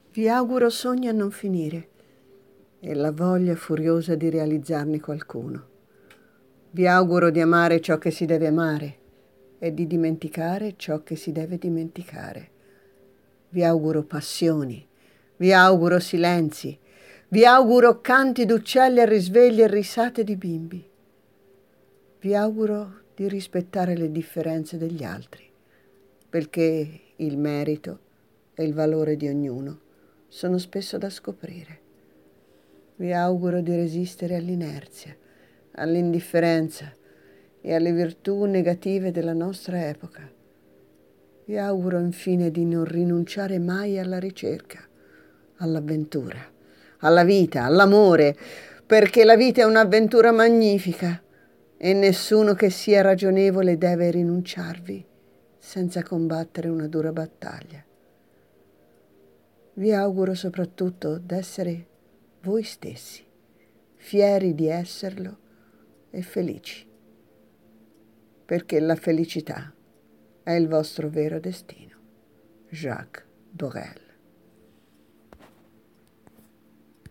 Vi auguro sogni a non finire e la voglia furiosa di realizzarne qualcuno. Vi auguro di amare ciò che si deve amare e di dimenticare ciò che si deve dimenticare. Vi auguro passioni, vi auguro silenzi, vi auguro canti d'uccelli a risvegli e risate di bimbi. Vi auguro di rispettare le differenze degli altri, perché il merito e il valore di ognuno sono spesso da scoprire. Vi auguro di resistere all'inerzia, all'indifferenza e alle virtù negative della nostra epoca. Vi auguro infine di non rinunciare mai alla ricerca, all'avventura, alla vita, all'amore, perché la vita è un'avventura magnifica e nessuno che sia ragionevole deve rinunciarvi senza combattere una dura battaglia. Vi auguro soprattutto d'essere voi stessi, fieri di esserlo e felici, perché la felicità è il vostro vero destino. Jacques Borel.